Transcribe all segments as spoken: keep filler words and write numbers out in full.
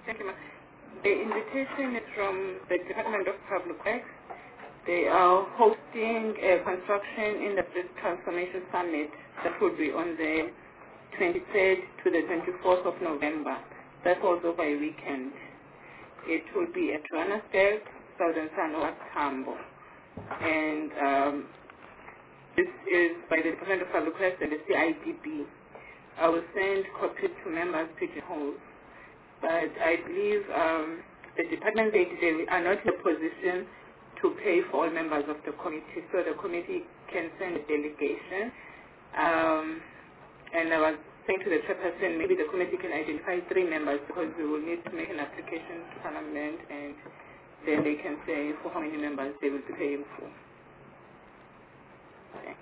Thank you, ma'am. The invitation is from the Department of Public Works. They are hosting a construction industry transformation summit that will be on the twenty-third to the twenty-fourth of November. That falls over a weekend. It will be at Johannesburg, Southern Sanwa, Tambo. And um, this is by the Department of Public Works and the C I D B. I will send copies to members pigeonholes. But I believe um, the department, they, they are not in a position to pay for all members of the committee, so the committee can send a delegation. Um, and I was saying to the chairperson, maybe the committee can identify three members because we will need to make an application to Parliament, and then they can say for how many members they will be paying for. Okay.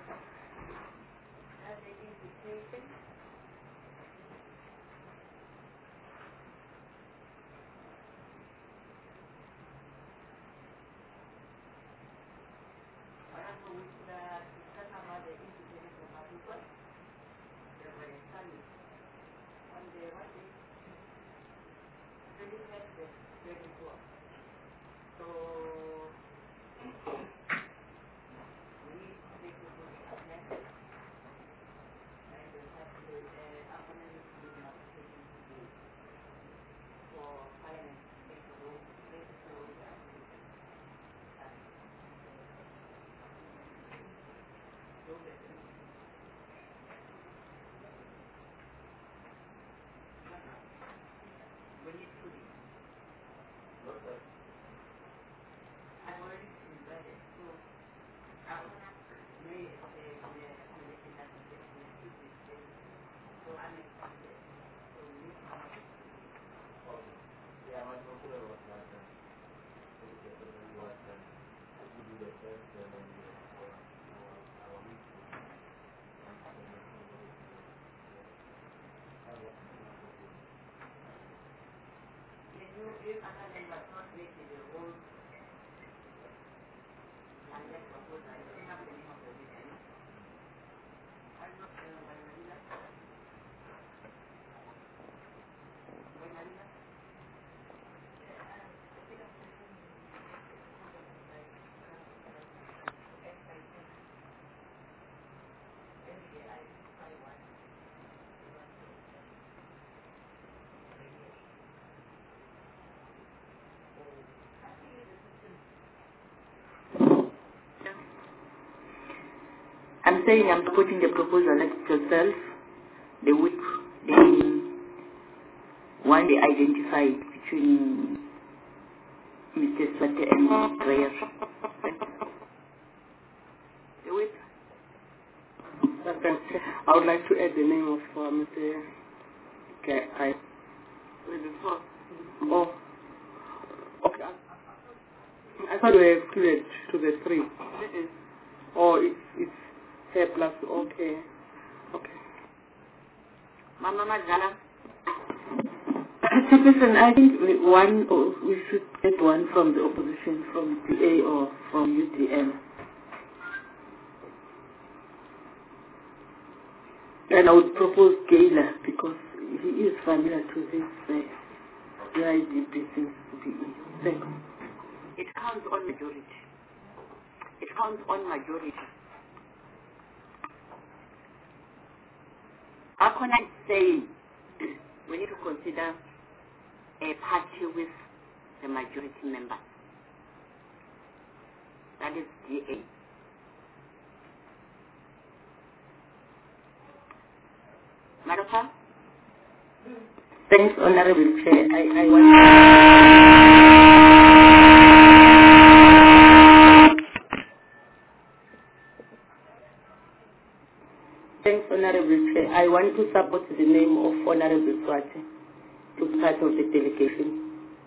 I'm saying I'm putting the proposal next to yourself, the whip, the one they identified between Mister Swate and Dreyer. The whip. Okay. I would like to add the name of uh, Mister Okay, I. Oh, okay. I thought we were excluded to the three. Oh, it's it's hair plus. Okay, okay. Mama Magala. Listen, I think we, one, oh, we should get one from the opposition, from P A or from U D M. And I would propose Gaylor because he is familiar to this uh, U I D B since the second. It counts on majority. It counts on majority. How can I say we need to consider a party with the majority member? That is D A. Madam? Thanks, Honorable Chair. I, I want Thanks, Honorable Chair. I want to support the name of Honorable Swate to part of the delegation.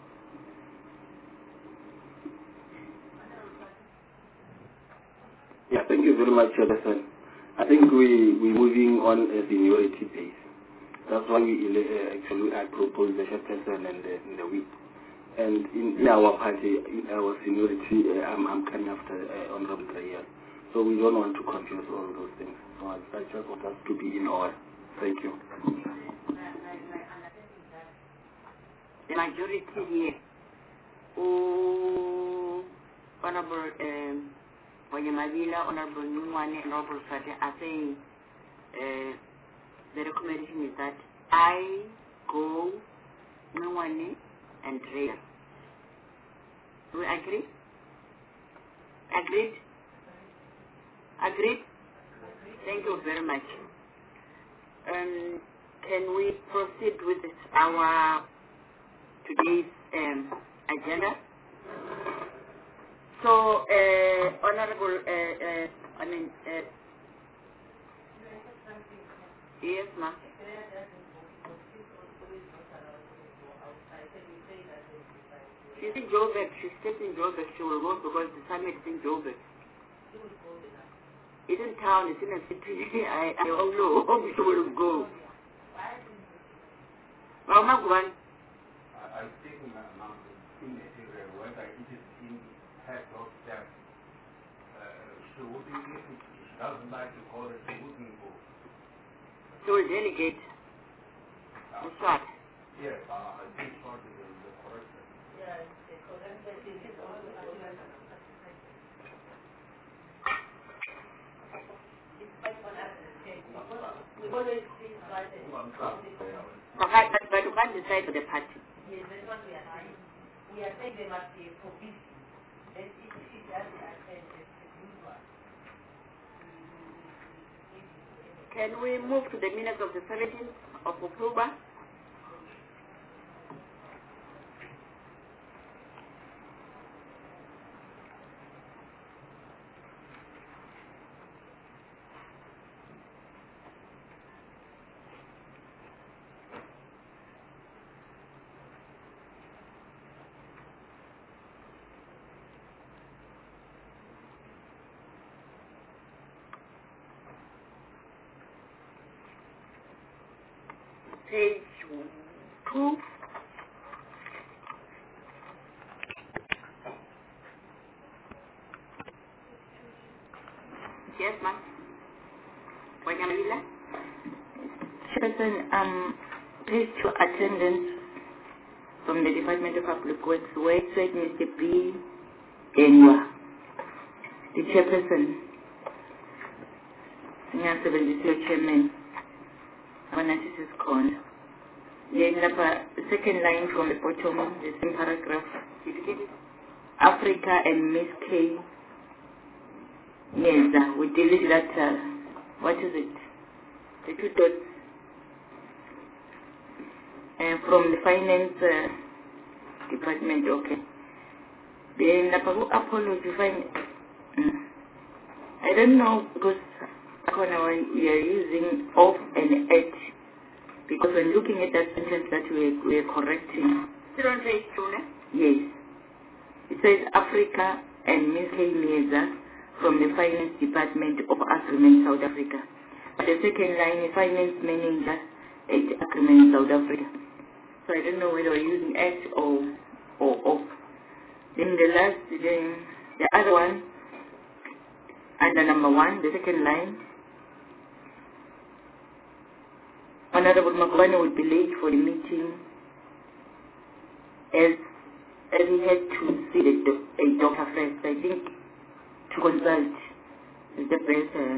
Yeah, thank you very much, Chairperson. I think we, we're moving on a seniority base. That's why we uh, actually I proposed the chairperson and the, and the whip. And in, in our party, in our seniority, uh, I'm, I'm coming after uh, Honorable Dreyer. So we don't want to confuse all those things. So I, I just want us to be in order. Thank you. The the majority here, oh, Honorable um, Wanyamavila, Honorable Nungwane, and Honorable Sate are saying uh, the recommendation is that I go Nungwane and Rhea. Do we agree? Agreed? Agreed? Thank you very much. Um, can we proceed with this, our today's um, agenda? So, uh, Honorable, uh, uh, I mean, uh, yes, ma'am. She's in Joburg. She stepped in Joburg. She will go because the summit is in Joburg. It's in town. It's in a city. I, I don't know how she will go. Mama, go on. I think my in the area whether it is in head of that she wouldn't listen. She doesn't like to call it, she wouldn't go. She will delegate. Uh, Short. yes, uh, I think short is the, the correct thing. Yeah, the correct thing is also we always see right there. But, but, but you can't decide for the party. Yes, that's what we are saying. We are saying there must be a provision. That if she does attend the good one. Can we move to the minutes of the seventeenth of October? Page two. Yes, ma'am. Wanyamila? Chairperson, um, please to attendance from the Department of Public Works, where it said Mister B. Enwa, the chairperson, Senior seventy-two Chairman, Manasseh Corner. Then the second line from the bottom, the same paragraph, Africa and Miss K. Meza, we delete that, uh, what is it? The two dots. And from the finance uh, department, okay. Then the Apollo, you find, mm, I don't know, because we are using off and at, because when looking at that sentence that we we are correcting. Yes. It says Africa and Miss K. Meza from the finance department of Agreement South Africa. But the second line is finance manager at Agreement South Africa. So I don't know whether we're using at or or off. Then the last, then the other one, under number one, the second line, Honorable Magwane would be late for the meeting as as he had to see the doc, a doctor first. I think to consult is the best uh,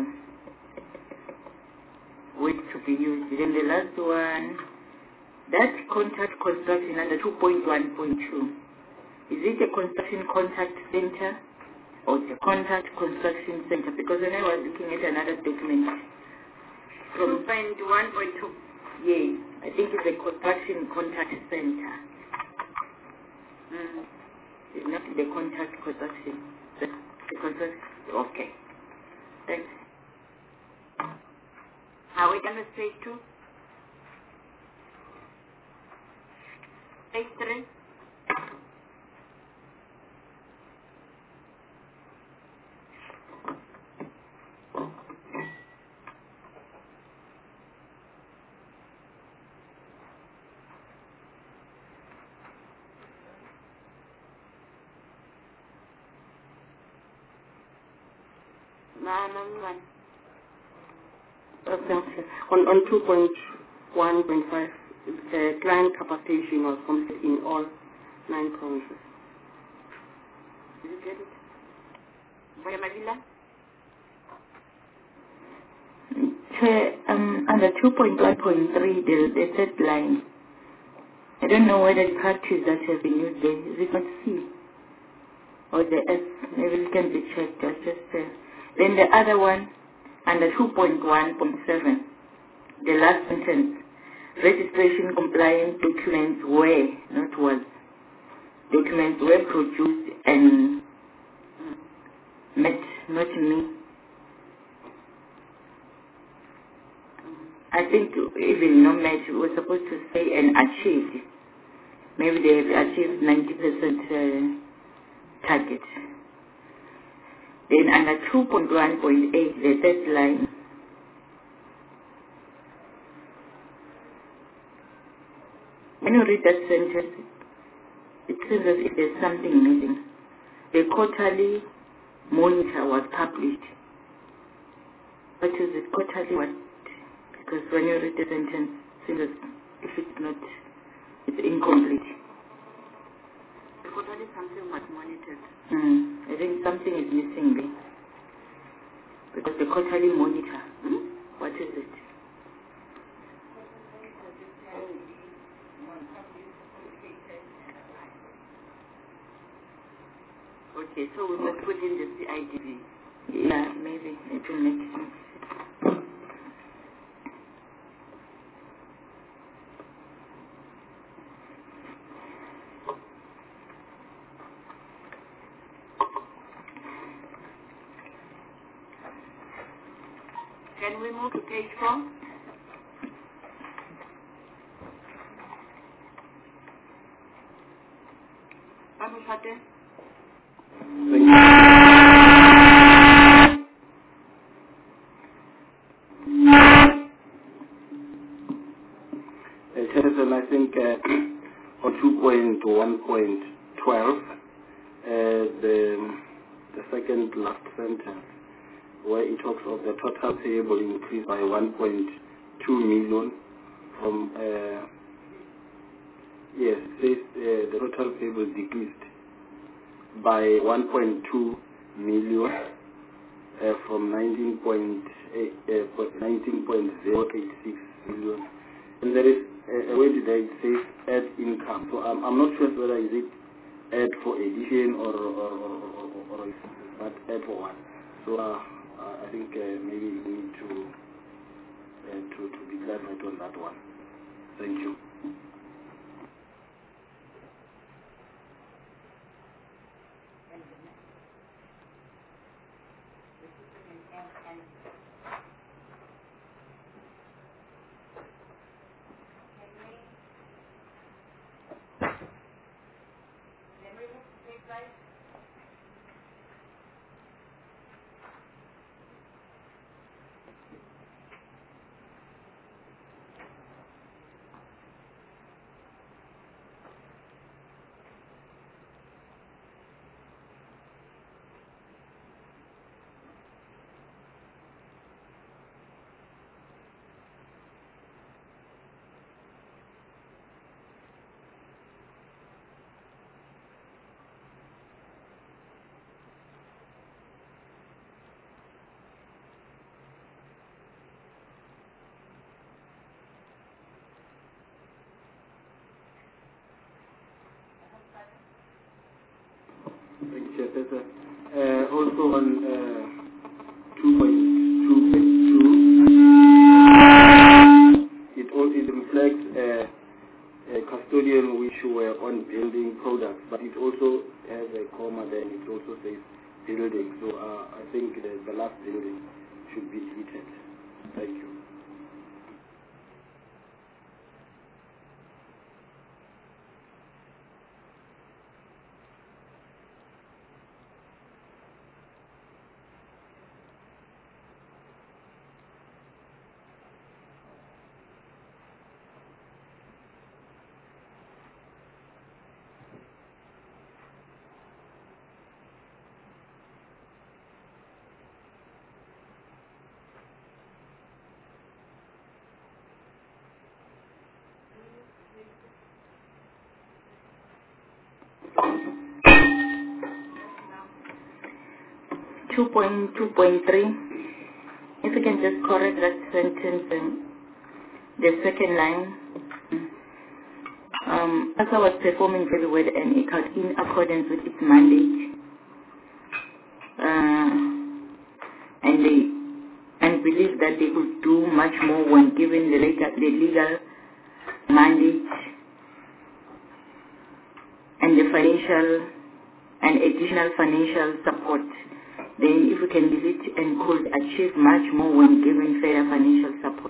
word to be used. Then the last one, that contact construction under two point one point two. Is it a construction contact center or the contact construction center? Because when I was looking at another document from two point one point two. Yes, I think it's a construction contact center. Mm. It's not the contact construction. The, the construction. Okay. Thanks. Are we done with page two? Page three? No, no, no. Uh, thanks. On, on two point one point five, uh, client capacitation was complete in all nine provinces. Did you get it? Maya Mavila? Chair, um, under two point one point three, the, the third line, I don't know whether the practice that has been used there, is it not C or the S? Maybe it can be checked. Just, just uh, then the other one, under two point one point seven, the last sentence, registration compliant documents were, not was, documents were produced and met, not me. I think even no match, we're supposed to say and achieved. Maybe they have achieved ninety percent uh, target. Then under two point one point eight, the third line, when you read that sentence, it seems as if there's something missing. The quarterly monitor was published. What is it? Quarterly what? Because when you read the sentence, it seems as if it's not, it's incomplete. The quarterly something was monitored. Mm, I think something is missing there. Because the quarterly monitor, hmm? What is it? Okay, so we must put in the C I D B. Yeah, maybe it will make sense. Can we move to page four? Babu Fate? Thank you. Uh, Chairperson, I think uh, on two point one point twelve, uh, the, the second last sentence, where it talks of the total payable increase by one point two million from, uh, yes, says uh, the total payable decreased by one point two million uh, from nineteen point zero eight six million. And there is a, a way that it says add income. So I'm, I'm not sure whether is it add for addition or, or, or, or, or, or but add for what. So uh, I think uh, maybe we need to, uh, to, to be clarified on that one. Thank you. Thank you, Chairperson. Uh, also on uh, two point two point two, it, all, it reflects uh, a custodian which were on building products, but it also has a comma there, and it also says building. So uh, I think the, the last building should be deleted. Thank you. two point two point three, if you can just correct that sentence, um, the second line. Um, as I was performing very well and it was in accordance with its mandate, uh, and they and believe that they could do much more when given the legal, the legal mandate and the financial and additional financial support. Then if we can delete and could achieve much more when given further financial support.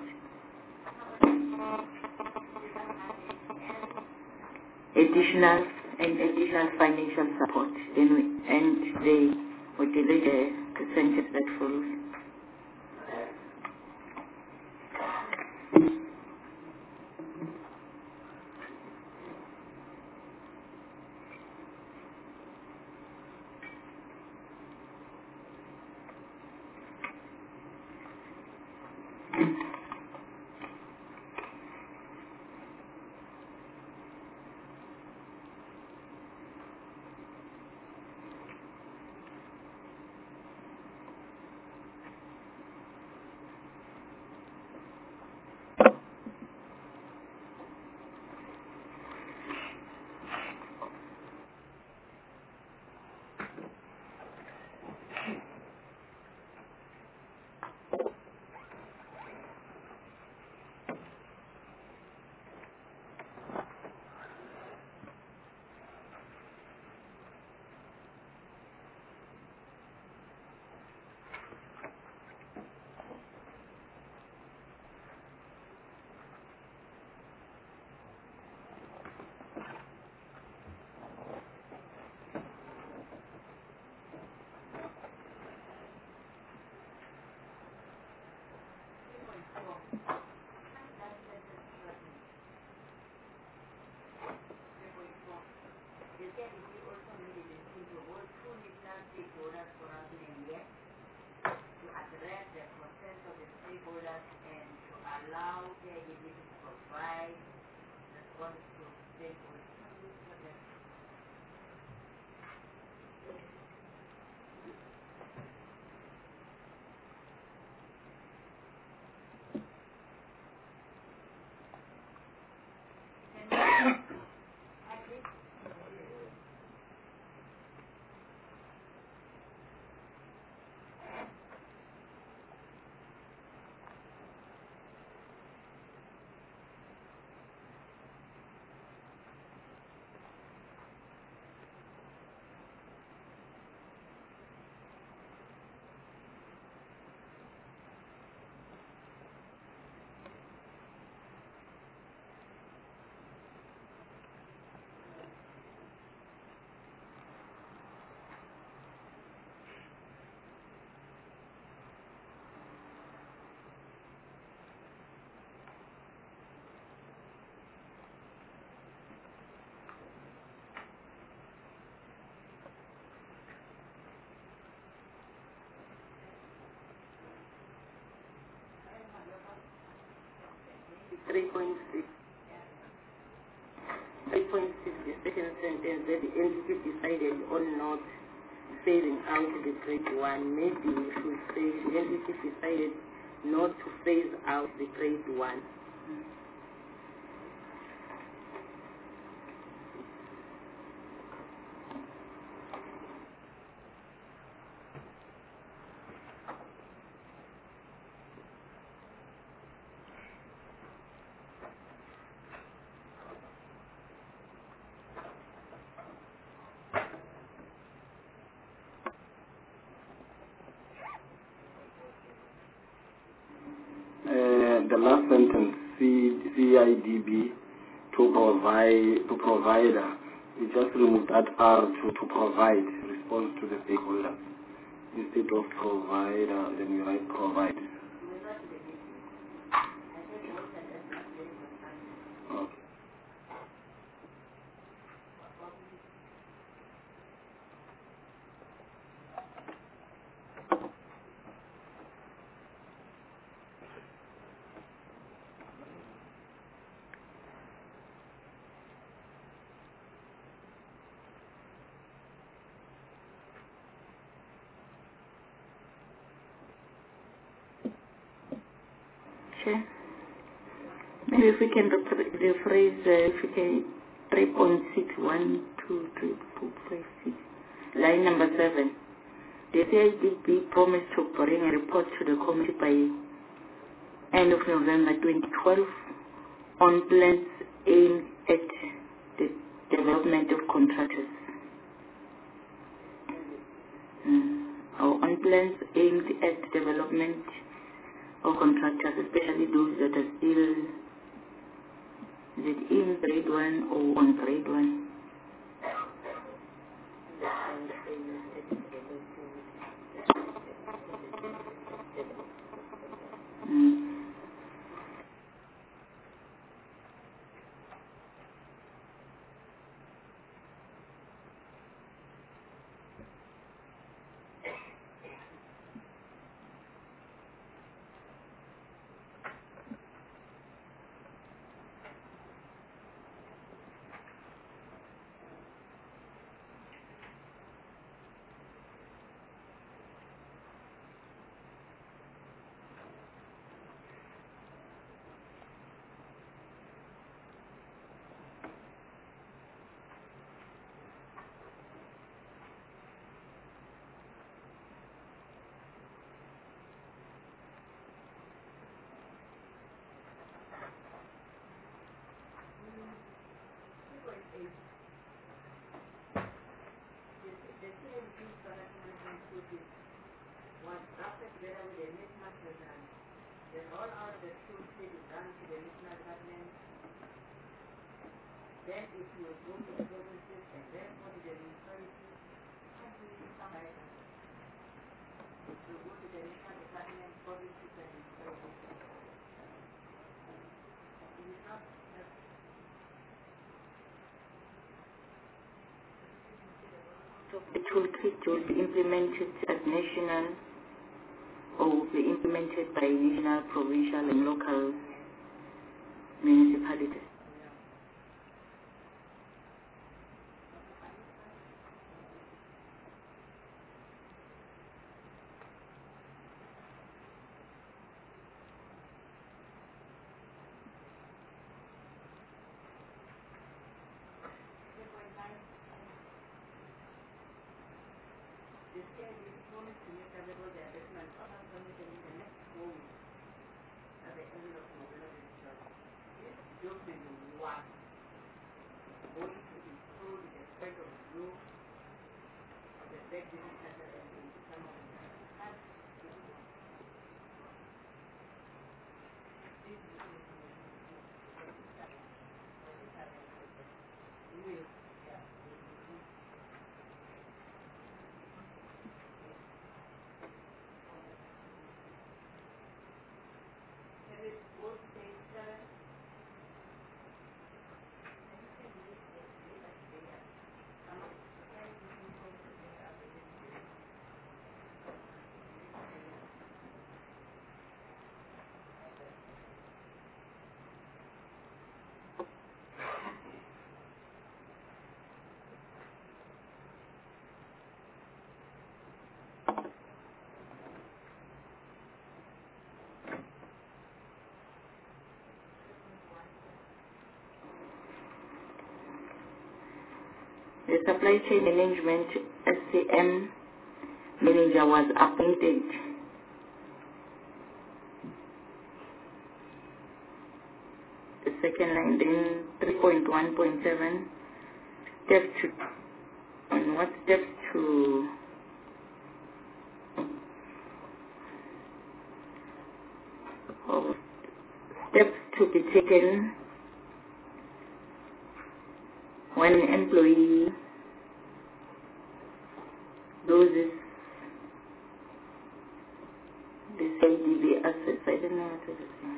Additional and additional financial support. Then we, and they would delete the percentage that follows. three point six. three point six, the second sentence, that the entity decided on not phasing out the grade one. Maybe we should say the entity decided not to phase out the grade one. The last sentence, C, C I D B, to provide, to provider, we just remove that R to, to provide response to the stakeholders. Instead of provider, then we write provide. Okay. Okay. Maybe if we can rephr- rephrase, uh, if we can three point six one two three four five six, line number seven. The C I D B promised to bring a report to the committee by end of November twenty twelve on plans aimed at the development of contractors. Mm. Or on plans aimed at development of contractors, especially those that are still is it in grade one or on grade one? Mm. Was drafted together with the national program. The rollout of the school state is done to the national government. Then it will go to the provinces and then go to the municipalities. And we will come back. It will go to the national department, provinces and municipalities. It is not just So the toolkit will be implemented at national or will be implemented by national, provincial and local municipalities. the state is promised to make available the assessment of our permission in the next four weeks at the end of November this year. This document is what going to include the spread of law of the big business center and in some of the has to do this will The supply chain management S C M manager was appointed. The second line, then three point one point seven, steps to, on what steps to oh, steps to be taken when an employee loses the C I D B assets. I don't know what to say.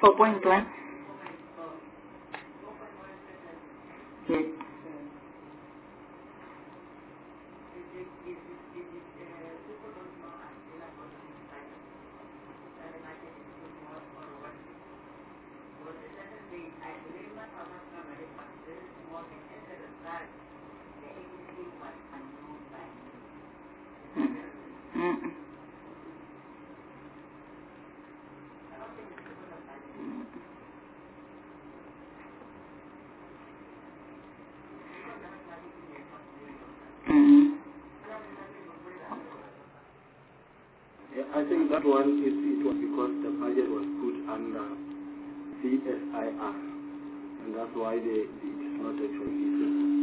four point one? Yes. Mm-mm. Mm-mm. Yeah, I think that one is it was because the budget was put under C S I R, and that's why they, it is not actually easy.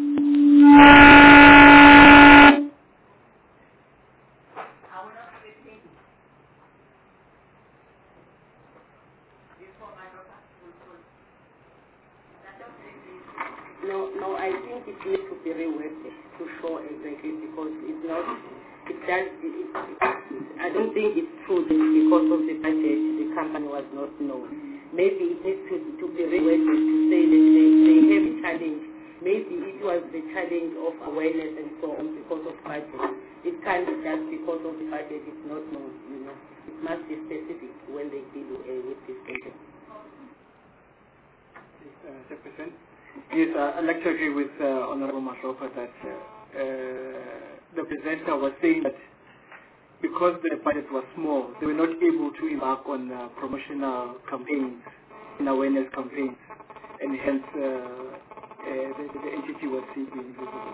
No, no, I think it needs to be reworked to show exactly because it's not, it does, it, it, I don't think it's true that because of the budget the company was not known. Maybe it needs to, to be reworked to say that they, they have a challenge. Maybe it was the challenge of awareness and so on because of budget. It can't be just because of the budget it's not known, you know. It must be specific when they deal uh, with this question. Uh, Chairperson. Yes, uh, I'd like to agree with uh, Honorable Mashoka that uh, uh, the presenter was saying that because the budget was small, they were not able to embark on uh, promotional campaigns and awareness campaigns, and hence uh, uh, the, the entity was simply invisible.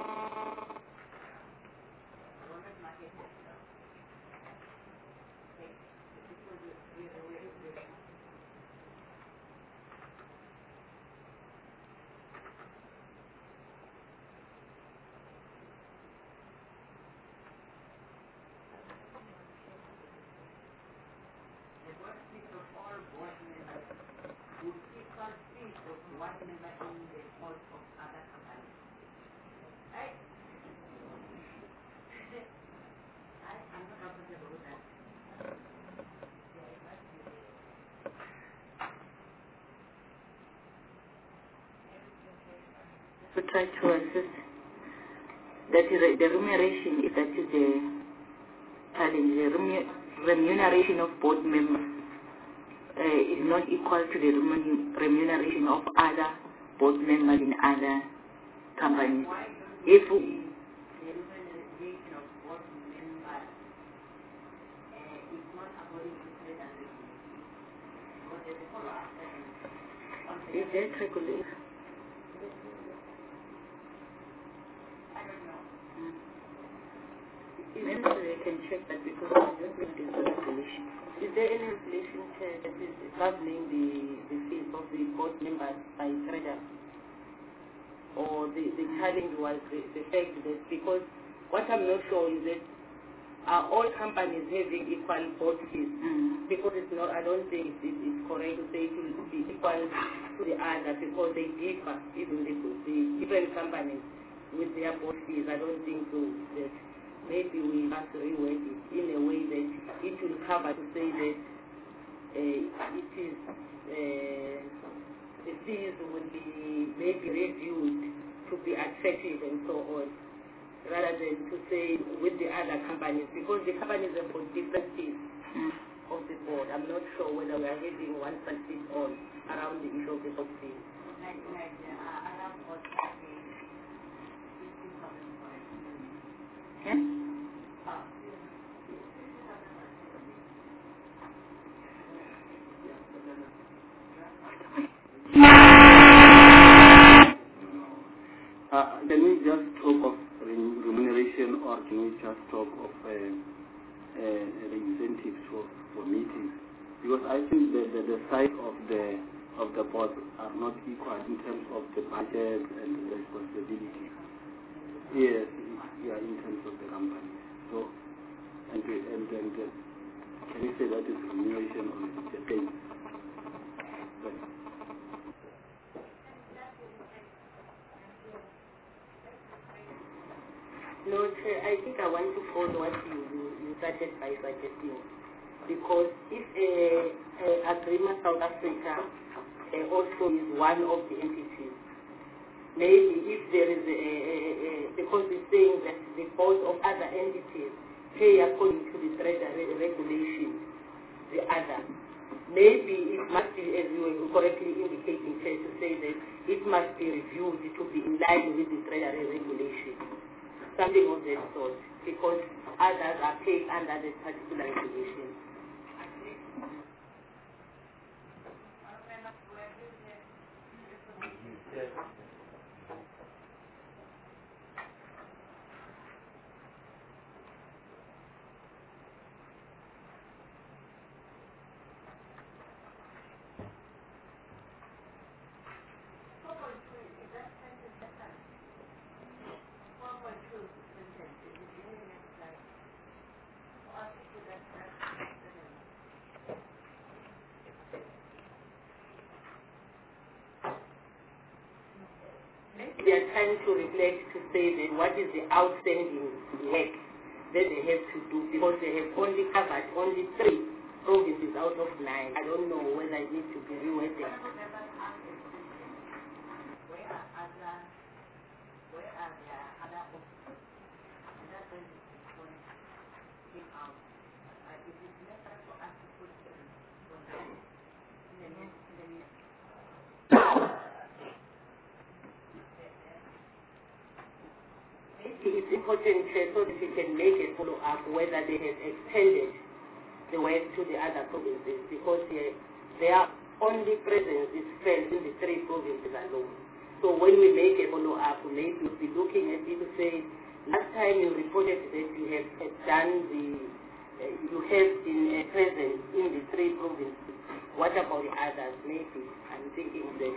To try to assist. That is the, the remuneration, if that is the challenge, the remu- remuneration of board members uh, is not equal to the remun- remuneration of other board members in other companies. If we, is that regular? Maybe they can check that because I don't think there's a regulation. Is there any regulation uh, that is governing the, the fees of the board members by treasurer? Or the, the challenge was the, the fact that because what I'm not sure is that are all companies having equal board fees? Mm. Because it's not, I don't think it, it's correct to say it will be equal to the other because they differ, even the, the different companies with their board fees. I don't think so. That maybe we must rework it in a way that it will cover to say that uh, it is uh, the fees will be maybe reviewed to be attractive and so on, rather than to say with the other companies, because the companies have got different fees Mm. of the board. I'm not sure whether we are having one percent on around the issue of the board fees. Like, like, uh, around what, Yeah? Uh, can we just talk of rem- remuneration, or can we just talk of uh, uh, the incentives for, for meetings? Because I think that the, the size of the of the board are not equal in terms of the budget and the responsibility. Yes, yeah, in terms of the company. So, and and and uh, can you say that is remuneration or is it pay? But, No, Chair, I think I want to follow what you, you, you started by suggesting. because if uh, uh, Agreement South Africa uh, also is one of the entities, maybe if there is a, a, a, a because it's saying that the board of other entities pay according to the treasury regulation, the other. Maybe it must be, as you were correctly indicating, Chair, to say that it must be reviewed to be in line with the treasury regulation, something of that sort, because others are paid under that particular regulation. They are trying to reflect to say that what is the outstanding work that they have to do, because they have only covered only three provinces out of nine. I don't know whether it needs to be reworded. Where are other, where are their other options? And that's when this one came out. Uh, it is necessary for us to put them on the in the next, in the next. It's important uh, so that we can make a follow-up whether they have extended the work to the other provinces, because uh, their only presence is felt in the three provinces alone. So when we make a follow-up, maybe we'll be looking at it to say, last time you reported that you have uh, done the, uh, you have been uh, present in the three provinces. What about the others? Maybe I'm thinking that.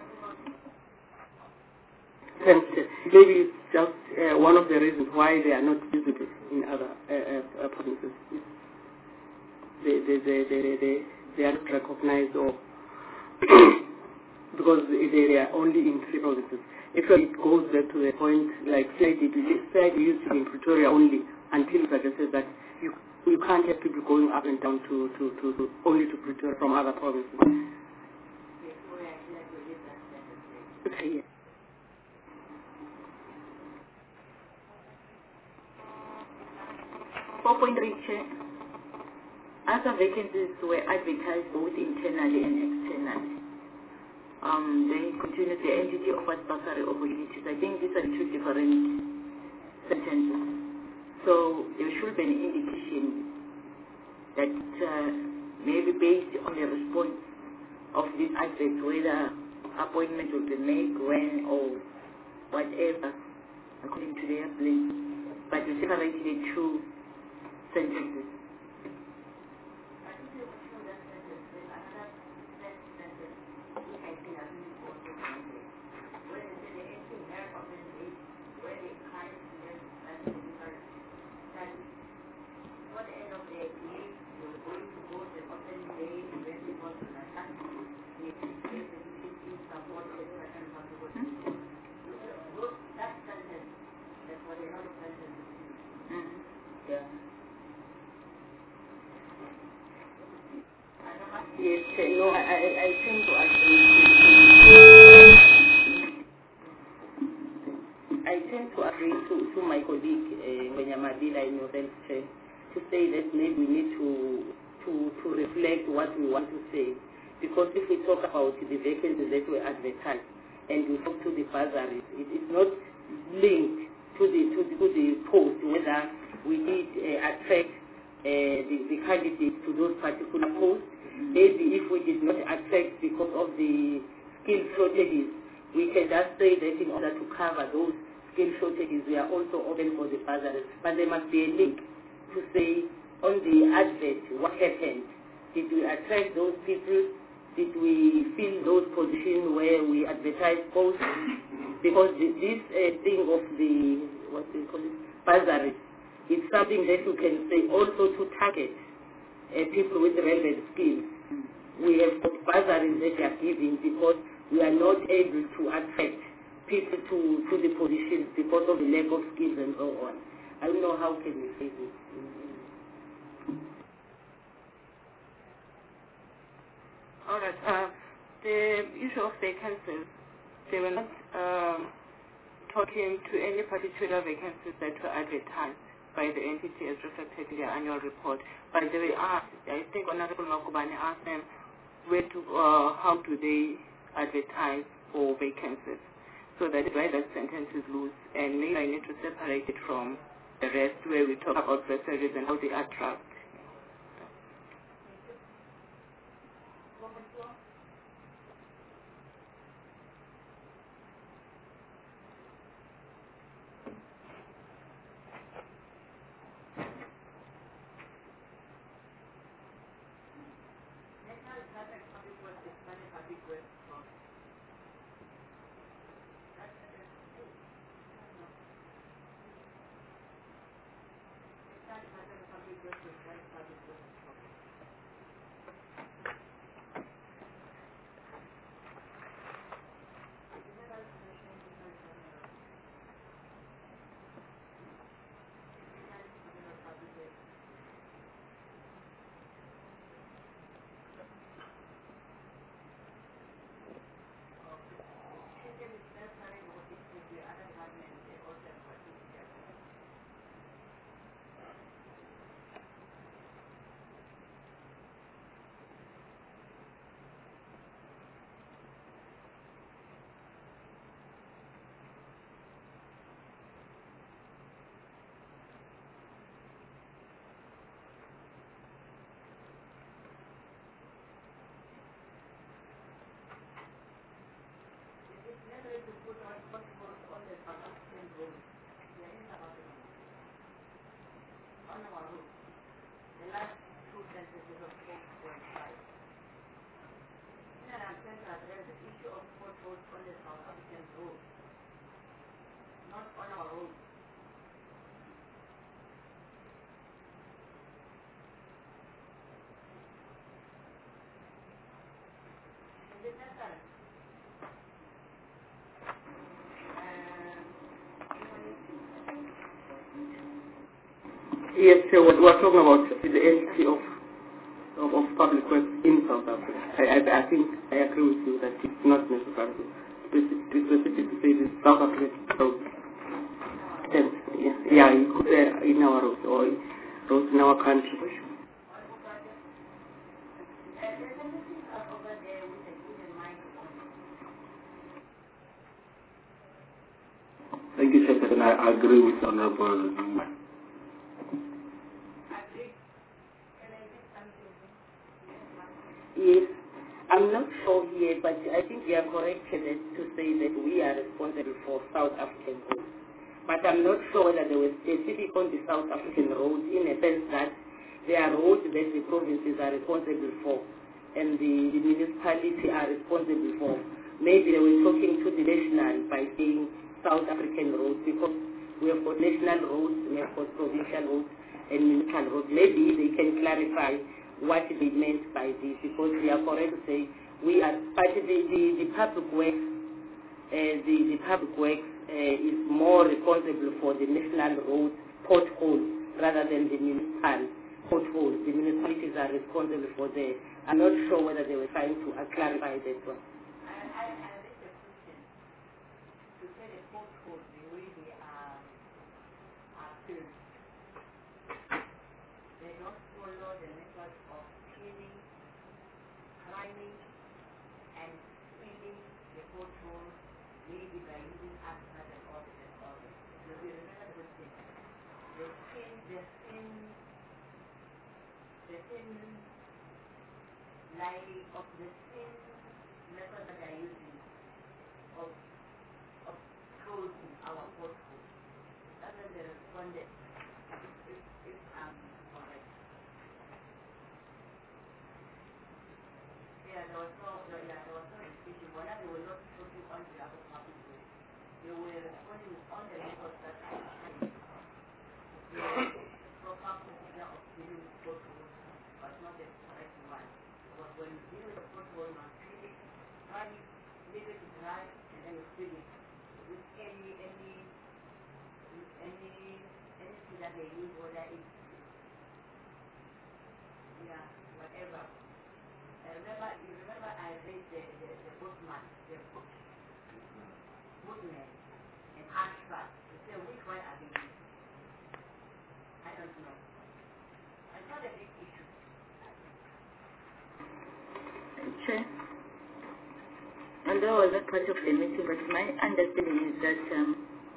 And uh, maybe it's just uh, one of the reasons why they are not visible in other uh, uh, provinces. They, they, they, they, they, they are not recognized, or because they, they are only in three provinces. Actually, it goes back to the point, like said, it said used to be in Pretoria only, until it suggested that you you can't have people going up and down to, to, to, to only to Pretoria from other provinces. Okay, yeah. four point three, Chair. Other vacancies were advertised both internally and externally. Um, they continue the entity offers bursary opportunities. I think these are two different sentences. So there should be an indication that uh, maybe based on the response of these adverts, whether appointment will be made, when, or whatever, according to their plan. But we separated the two sentences. Yes, uh, no, I, I, I tend to agree. I tend to agree to, to my colleague, uh, Benyamadila in Northern Chair, to say that maybe we need to, to, to reflect what we want to say. Because if we talk about the vacancies that were advertised and we talk to the bursaries, it is not linked to the, to the, to the post, whether we did uh, attract uh, the, the candidates to those particular posts. Maybe if we did not attract because of the skill shortages, we can just say that in order to cover those skill shortages, we are also open for the bursaries. But there must be a link to say on the advert what happened. Did we attract those people? Did we fill those positions where we advertise posts? Because this uh, thing of the, what do you call it, bursaries, is something that you can say also to target Uh, people with relevant skills. We have got bursaries that are given because we are not able to attract people to, to the positions because of the lack of skills and so on. I don't know how can we say this. All right. Uh, the issue of vacancies, they were not um, talking to any particular vacancies that were advertised by the entity as reflected in their annual report. But they were asked, I think Honorable Makubane asked them, where to, uh, how do they advertise for vacancies? So that is why that sentence is loose, and maybe I need to separate it from the rest where we talk about bursaries and how they attract. Yes, so what we're talking about is the entity of, of, of public works in South Africa. I, I, I think I agree with you that it's not necessary to specifically say this South African roads. And, yeah, yeah, you could say in our roads or roads in our country. Thank you, Chairperson. I agree with Honorable. Yes, I'm not sure here, but I think you are correct to say that we are responsible for South African roads. But I'm not sure whether they were specific on the South African roads in a sense that there are roads that the provinces are responsible for and the, the municipality are responsible for. Maybe they were talking to the national by saying South African roads because we have got national roads, we have got provincial roads and municipal roads. Maybe they can clarify what they meant by this, because we are correct to say we are, but the, the, the public works, uh, the, the public works uh, is more responsible for the national roads potholes rather than the municipal potholes. The municipalities are responsible for the, I'm not sure whether they were trying to uh, clarify that one. remember, you remember I read the, the, the bookman, the book, bookman, and abstract to say which one are they using. I don't know. It's not a big issue. Chair, although I was not part of the meeting, but my understanding is that um,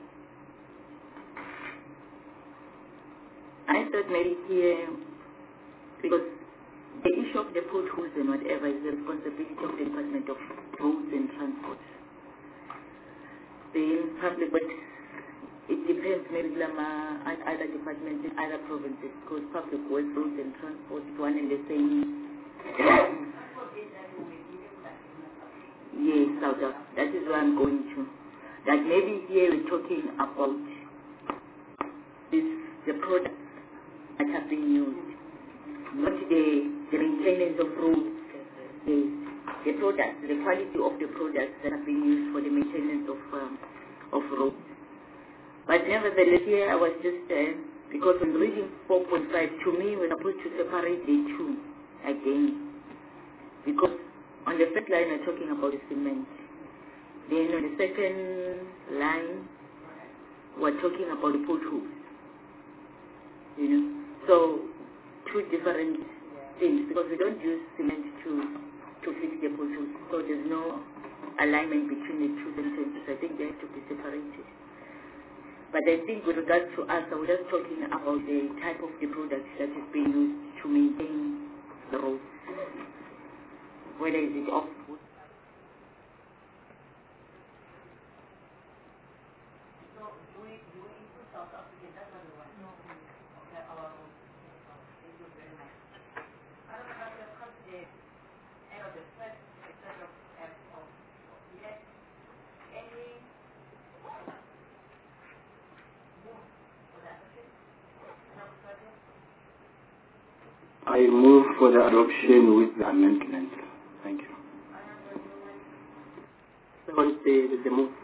I thought maybe here, because the issue of the potholes and whatever is the responsibility of the Department of Roads and Transport. The public, but it depends maybe Lama and other departments in other provinces, because public works, roads and transport is one and the same. Yes, South Africa. That is where I'm going to. That maybe here we're talking about this, the products that have been used, not the, the maintenance of roads. Yes, the products, the quality of the products that have been used for the maintenance of um, of roads. But nevertheless, here I was just uh, because when reading four point five, to me we're supposed to separate the two again, because on the first line we're talking about the cement. Then on the second line we're talking about the potholes. You know, so two different things, because we don't use cement to to fix the potholes. So there's no alignment between the two sentences. I think they have to be separated. But I think with regards to us, I was just talking about the type of the product that is being used to maintain the roads. Whether is it off. So, do we, do we include South Africa? That's what we want. No. Okay, our roads. Thank you very much. I don't know how to come to the end of the first set of, of, of yet any move for that, okay? I move for the adoption with the amendment. Thank you. Second, the, the move.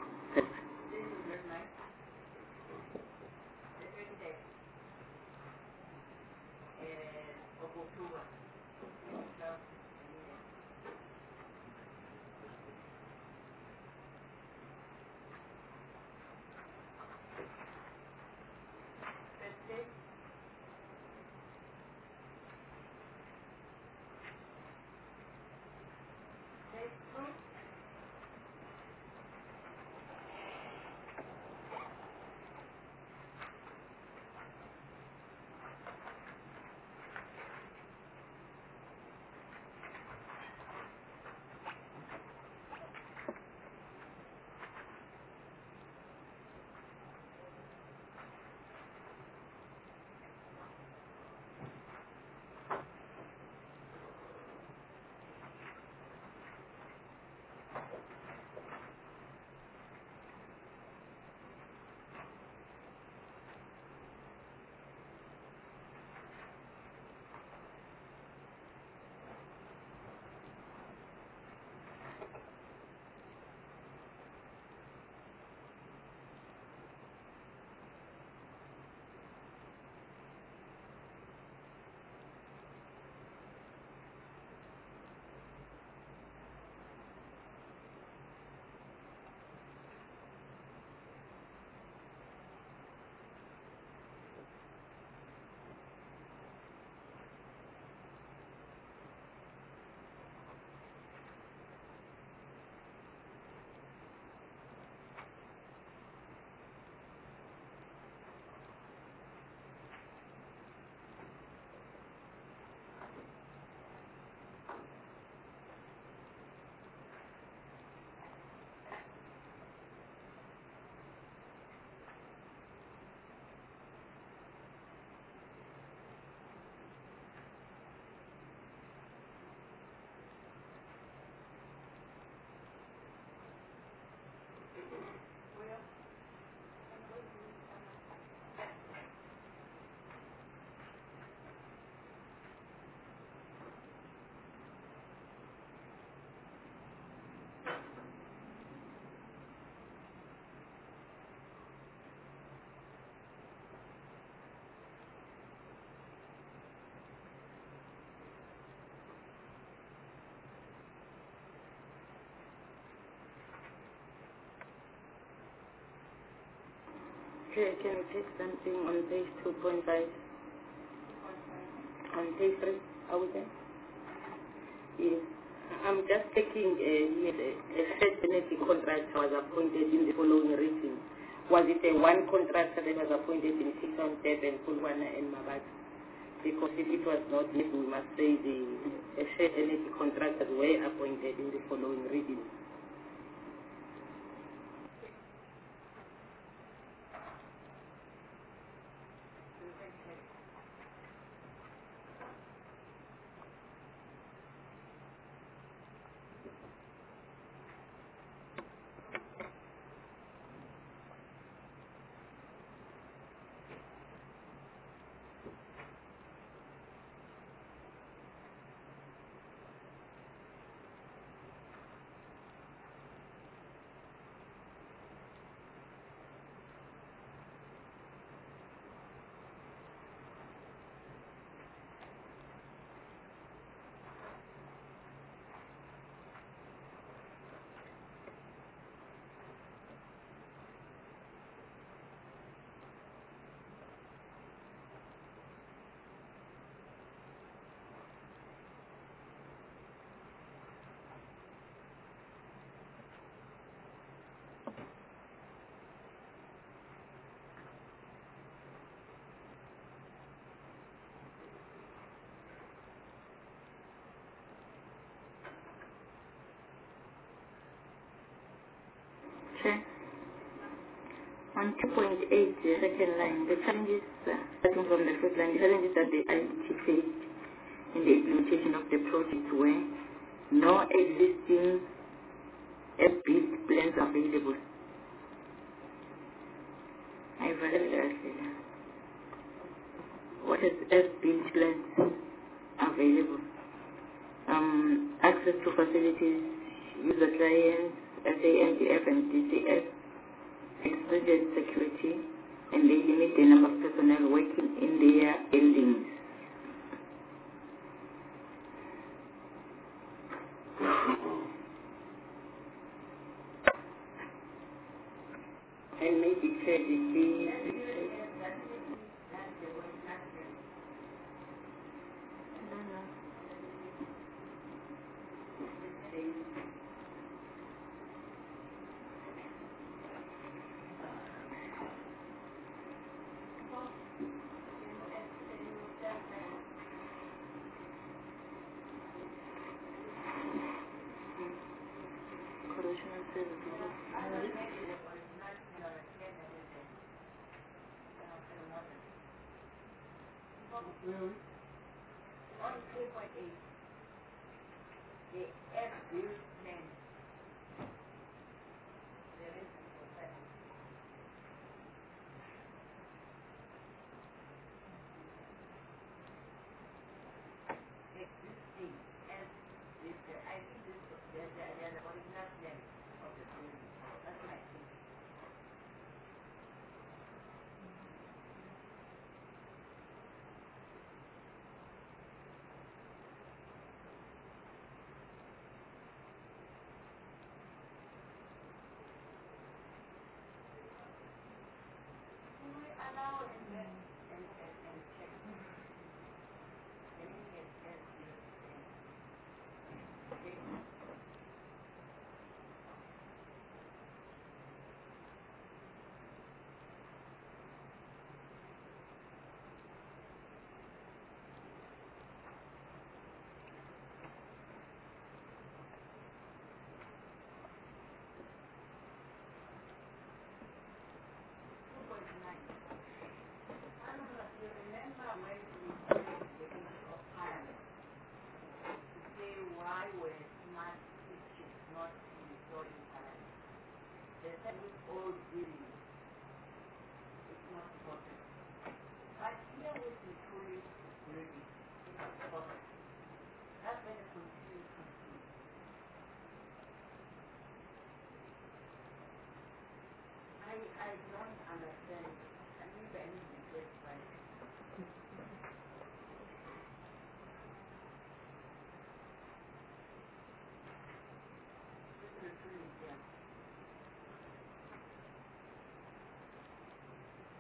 Okay, can you take something on page two point five? On page three, are we there? Yes. I'm just taking a, a, a first energy contractor was appointed in the following region. Was it a one contractor that was appointed in Sixon, Durban, Pulwana, and Mabata? Because if it was not, maybe we must say the a shared energy contractors were appointed in the following regions. Okay. On two point eight, the second line, the challenges, uh, starting from the first line, the challenges that the I T faced in the implementation of the project were no existing as-built plans available. I validate that. What is as-built plans available? Um, access to facilities, user clients, S A N D F and D C S, extended security, and they limit the number of personnel working in their buildings. And maybe credit fees. Correctional services. On three point eight, the as-built plan, the reason for that. Existing as is the, I think this, the, the, the original plan of the building. That's what I think. We allow and then, and, and, and check. Anything is as-built plan. Okay. two point nine. I don't know if you remember when we did the issue of Parliament, to say why were smart issues not installed in Parliament. They said with all buildings, it's not possible. But here with the tourist building, it's possible. That's where the confusion comes in. I, I don't understand. I mean, I need to get right. This is really, yeah.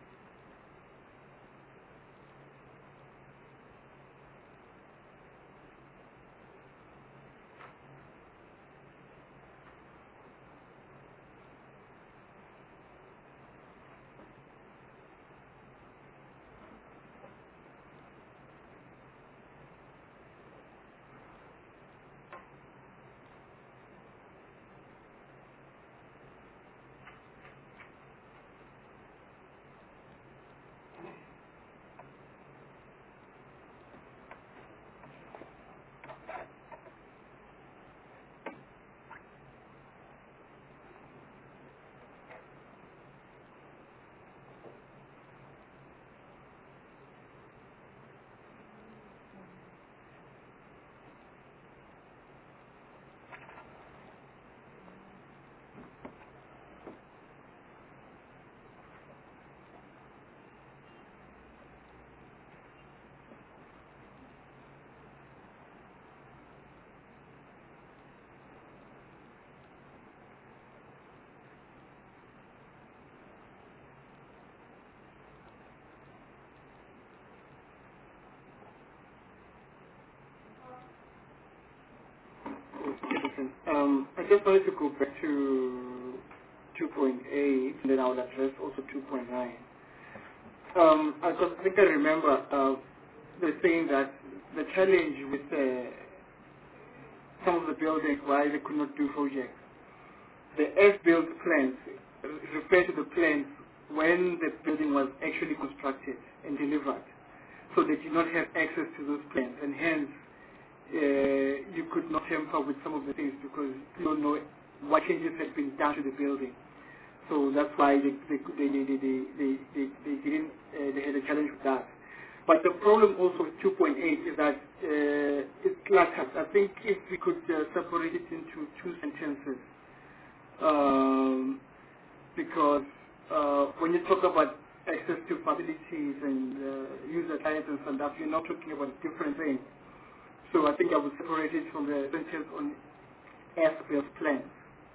question. Um, I just wanted to go back to two point eight, and then I will address also two point nine. Um, I, just, I think I remember uh, the saying that the challenge with uh, some of the buildings why they could not do projects, the as-built plans refer to the plans when the building was actually constructed and delivered. So they did not have access to those plans, and hence uh, you could not tamper with some of the things because you don't know what changes had been done to the building. So that's why they they they they they they, they, they didn't uh, they had a challenge with that. But the problem also with two point eight is that uh, it's cluttered. I think if we could uh, separate it into two sentences, um, because uh, when you talk about access to facilities and uh, user clients and stuff, you're not talking about different things. So I think I would separate it from the sentence on as-built plans.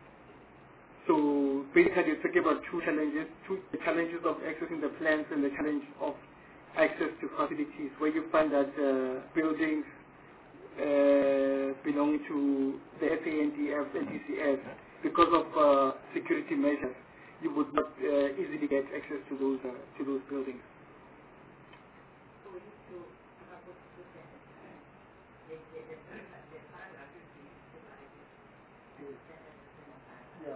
So basically, you're talking about two challenges: two the challenges of accessing the plans and the challenge of access to facilities, where you find that uh, buildings uh, belonging to the F A N D F and D C S, because of uh, security measures, you would not uh, easily get access to those uh, to those buildings. Yeah.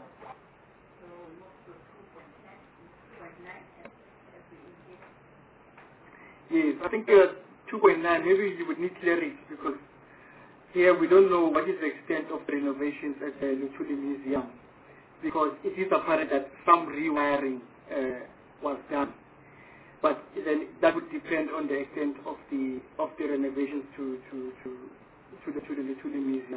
Yes, I think uh, two point nine, maybe you would need clarity because here we don't know what is the extent of the renovations at the Luthuli Museum, because it is apparent that some rewiring uh, was done, but then that would depend on the extent of the of the renovations to to to to the to the Luthuli Museum.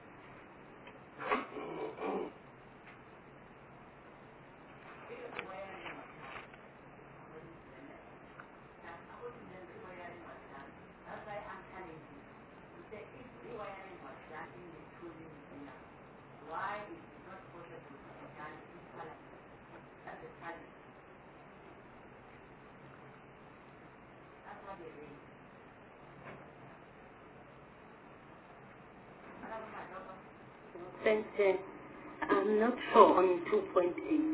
Sentence. I'm not sure on two point eight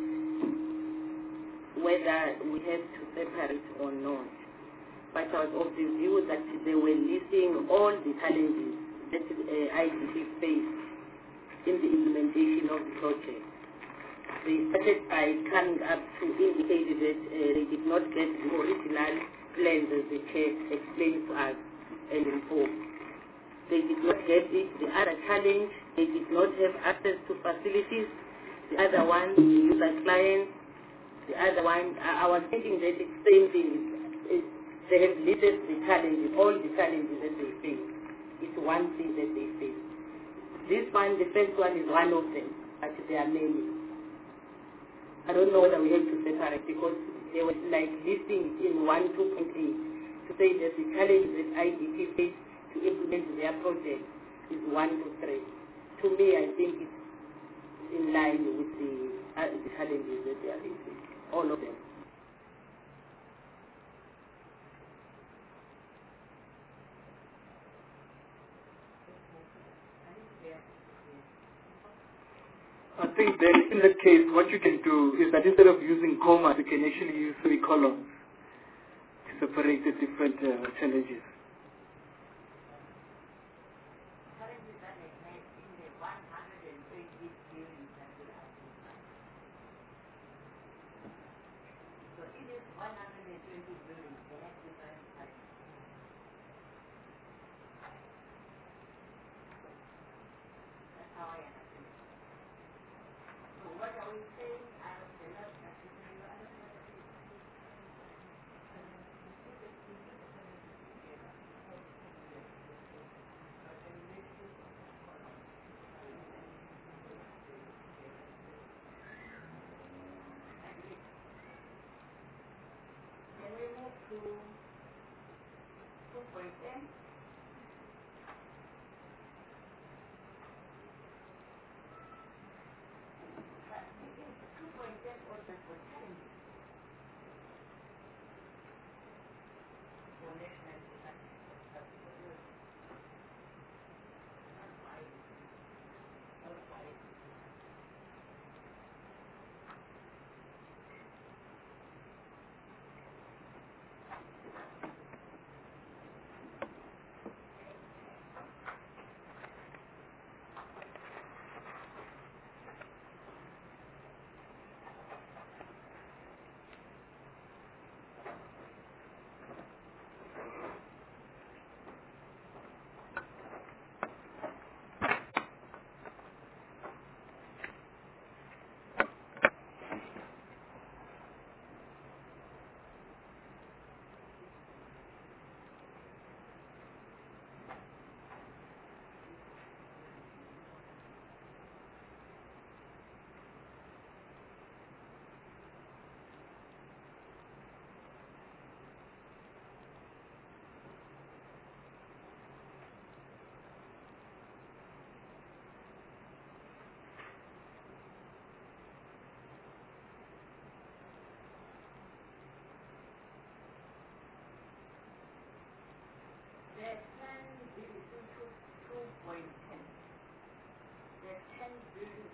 whether we have to separate or not. But I was of the view that they were listing all the challenges that uh, I D P faced in the implementation of the project. They started by coming up to indicate that uh, they did not get the original plans as the chair explained to us and informed. They did not get it. The other challenge, they did not have access to facilities. The other one, the user clients. The other one, I, I was thinking that it's the same thing. It's, it's, they have listed the challenges, all the challenges that they face. It's one thing that they face. This one, the first one is one of them, but there are many. I don't know whether we have to separate because they were like listing in one two point eight to say that the challenges that I D P face to implement their project is one to three. To me, I think it's in line with the, uh, the challenges that they are facing, all of them. I think then in that case, what you can do is that instead of using commas, you can actually use three columns to separate the different uh, challenges.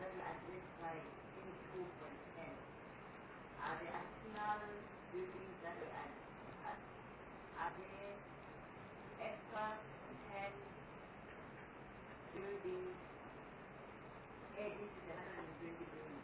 that were addressed by in two point ten are the additional buildings that were added. Are there extra ten buildings added to the one hundred twenty buildings?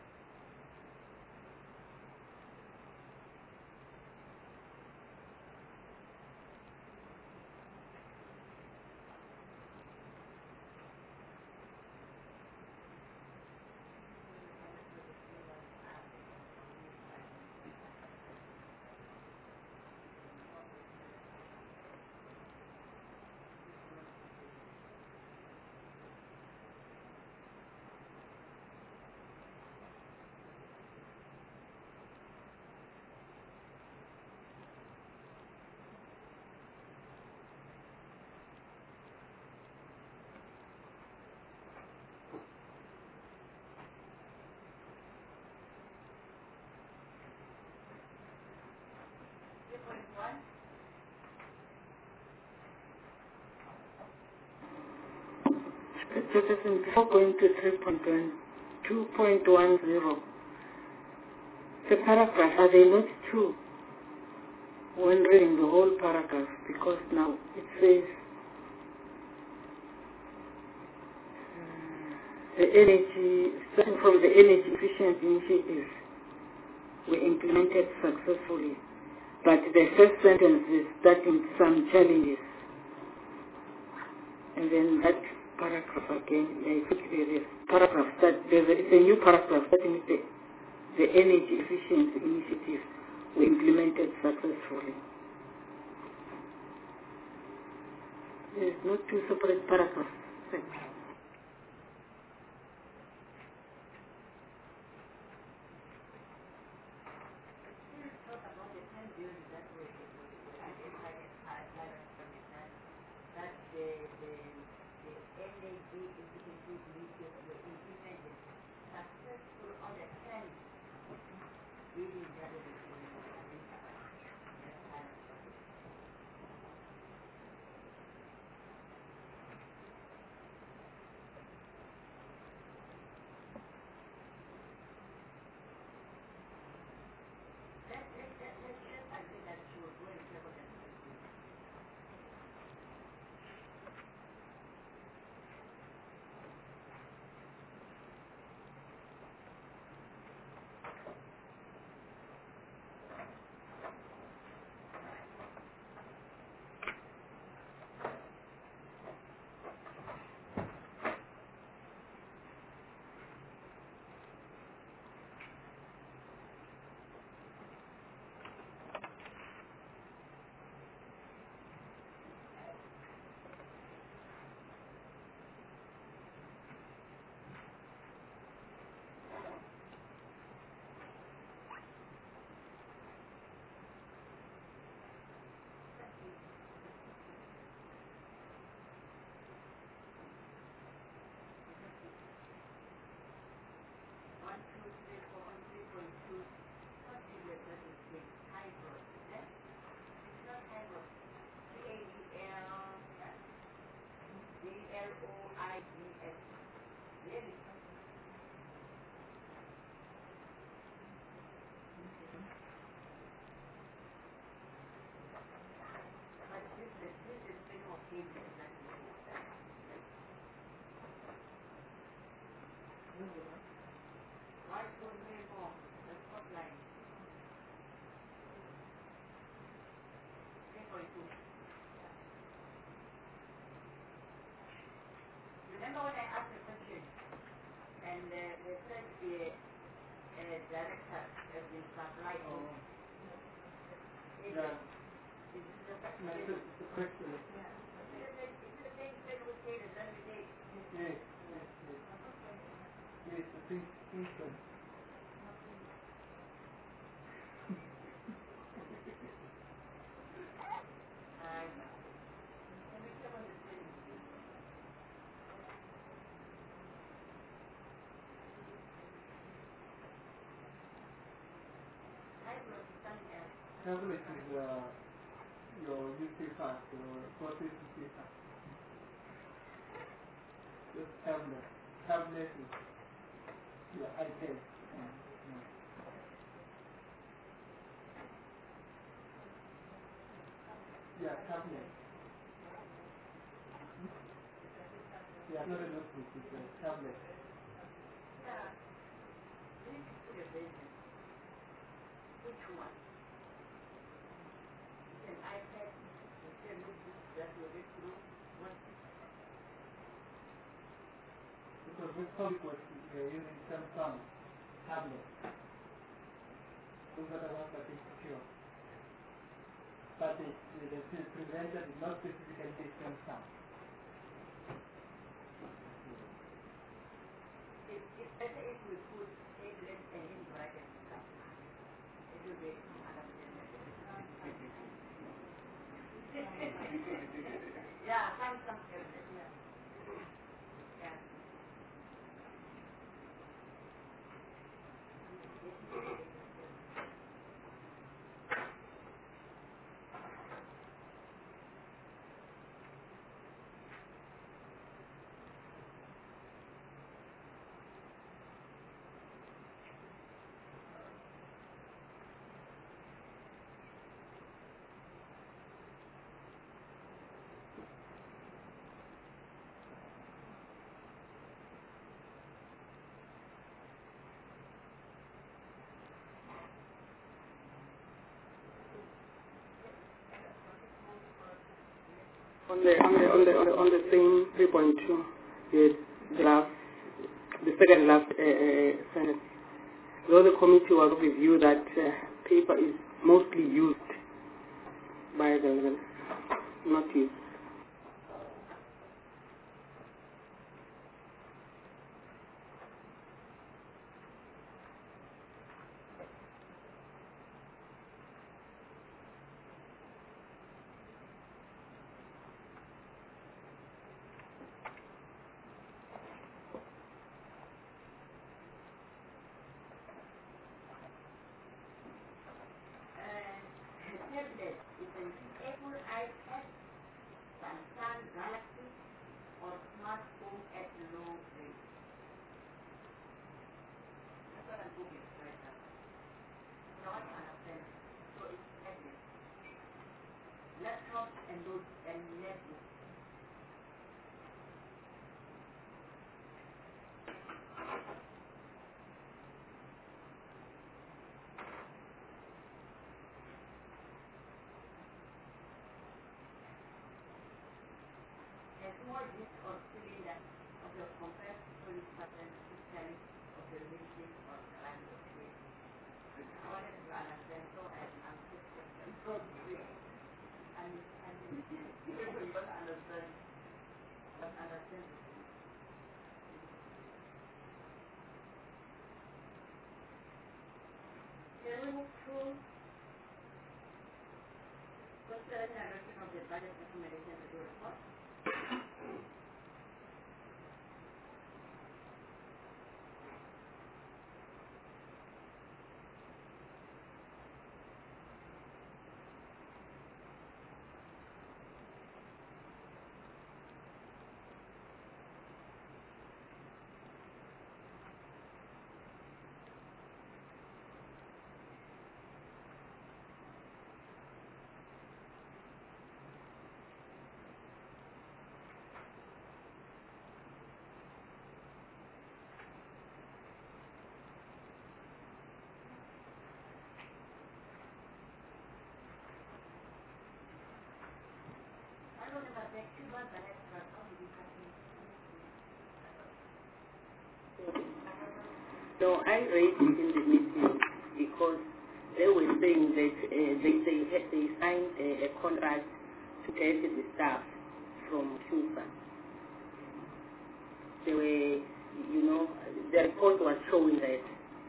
Citizen, before going to three point one, two point ten, the paragraph, are they not true when reading the whole paragraph? Because now it says uh, the energy, starting from the energy efficient initiatives were implemented successfully. But the first sentence is starting some challenges. And then that paragraph again, I think there is paragraph that there's a, it's a new paragraph starting with the, the energy efficiency initiatives were implemented successfully. There is not two separate paragraphs. Remember when I asked the question, and uh, they said the uh, director has been supplied. Oh. Is Yeah. it, is it the fact No, that it's a, it's a question. yeah. Is it the same thing we say the other day? Yes, yes, yes. Yes, I think, think so. Uh, can we come on the same? I was something else. Tablet is uh, your U K card, your forty U K card. Just tablet. Tablet is Yeah, iPad. Yeah, tablet. Yeah, not a notebook, it's a tablet. Which one? An iPad, a notebook that you read through? What? Because with COVID was we are using Samsung tablet. Those are the ones that is secure. But the, the, the presenter did not specifically say Samsung. It, it's better if we put tablet and in brackets. It will be yeah, Samsung tablet, yeah. Yeah. On the on the on the on the, on the same three point two, the the last the second last uh, uh, sentence. Though the committee was of the view that uh, paper is mostly used by the not used. Tablet is an Apple iPad, Samsung Galaxy, or smartphone at low rate. That's what I'm looking right now. Not understand. So it's tablet. Laptop and note and netbook. A small disk or cylinder of your compressed solid substance system of the liquid or grand okay. I wanted to understand, so I am I'm so great. And and people don't understand but understand the thing. Can we move through consider the direction of the budget recommendation to the report? So I raised it in the meeting because they were saying that uh, they they had, they signed a, a contract to get the staff from Cuba. They were, you know, the report was showing that.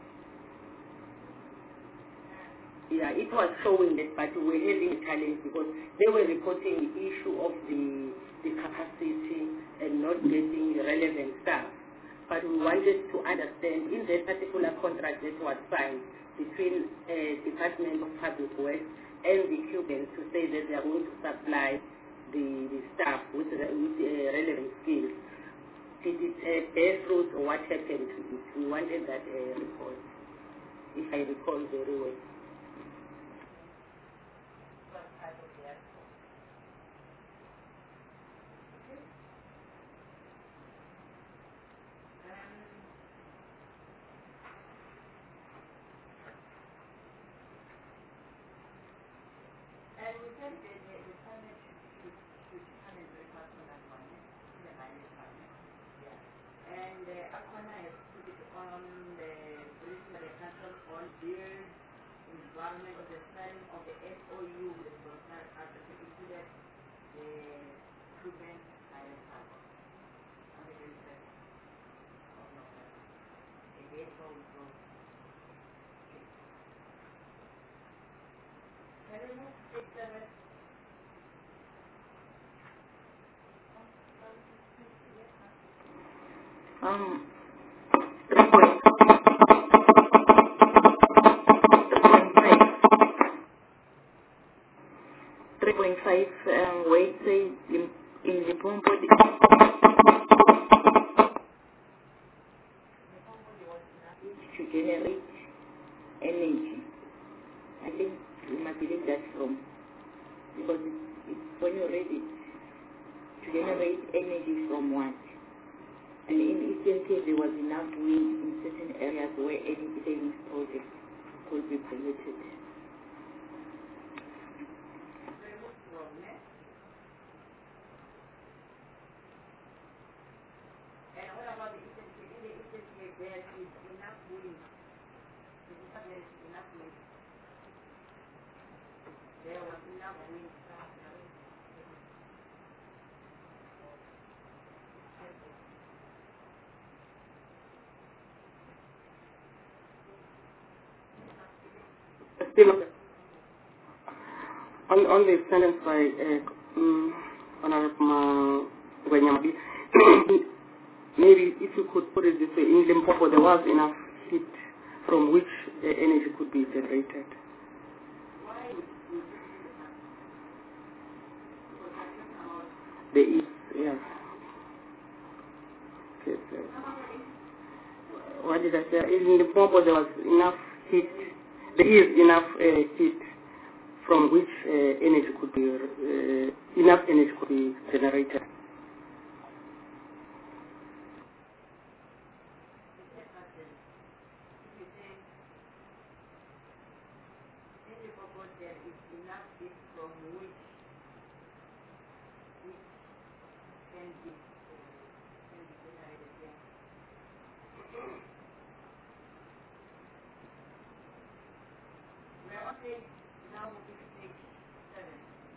Yeah, it was showing that, but we were having a challenge because they were reporting the issue of the the capacity and not getting the relevant staff. But we wanted to understand in that particular contract that was signed between uh, Department of Public Works and the Cubans to say that they are going to supply the, the staff with, with uh, relevant skills. did it uh, bear fruit or what happened to it? We wanted that uh, report, if I recall very well. And we said that the, the summit should, should come and break up on that one, eh? The minus summit. Yeah. And uh, Aquana has put it on the briefing of the council on build environment of the signing of the S O U with the Volcano Article included the proven island harbor on the twenty-second of November. A day before we go. Can we move to page seven? Um, three point three point five, um, where it says in, in the Pompo, to generate energy. I think we must delete that from, because it's, it's when you read it, to generate energy from what? And in Eastern Cape, there was enough wind in certain areas where any savings project could be permitted. And what about the Eastern Cape? In the Eastern Cape, there is enough wind. There is enough wind. There was enough wind. Still on, on the sentence by uh, um, Honorable Gwanyamabi, maybe if you could put it this way, in Limpopo there was enough heat from which uh, energy could be generated. The east, yeah. Okay, so, what did I say? In Limpopo there was enough heat. There is enough uh, heat from which uh, energy could be, uh, enough energy could be generated. There is enough heat from which which can be can be generated here. We are on page now moving to page seven.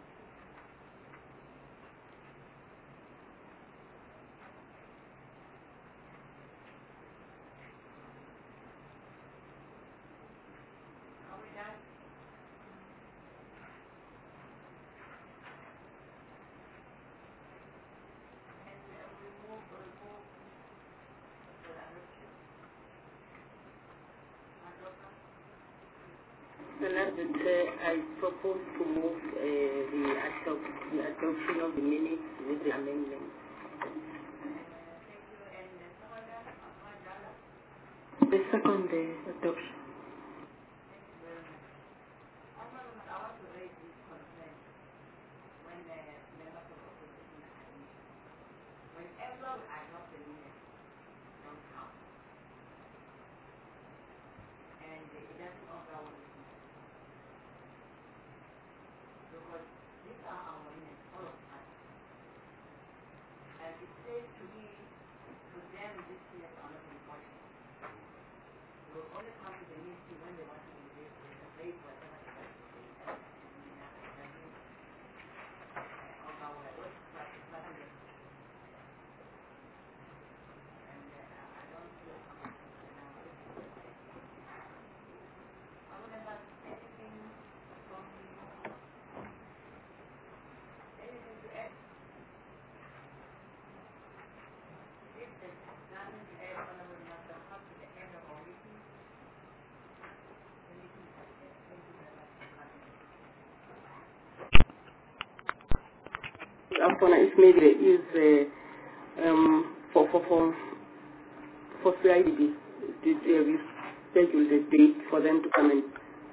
Are we done? Senator, uh, I propose to move uh, the, adopt, the adoption of the minutes with the amendment. The second, the adoption. If maybe there is uh, um, for for for for C I D B, did uh, we schedule the date for them to come in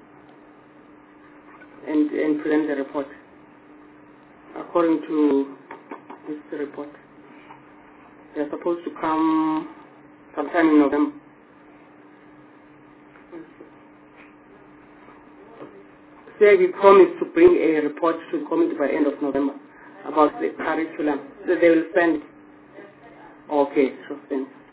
and and present the report according to this report? They're supposed to come sometime in November. C I D B promised to bring a report to the committee by end of November about the curriculum. So they will send. Okay, so then.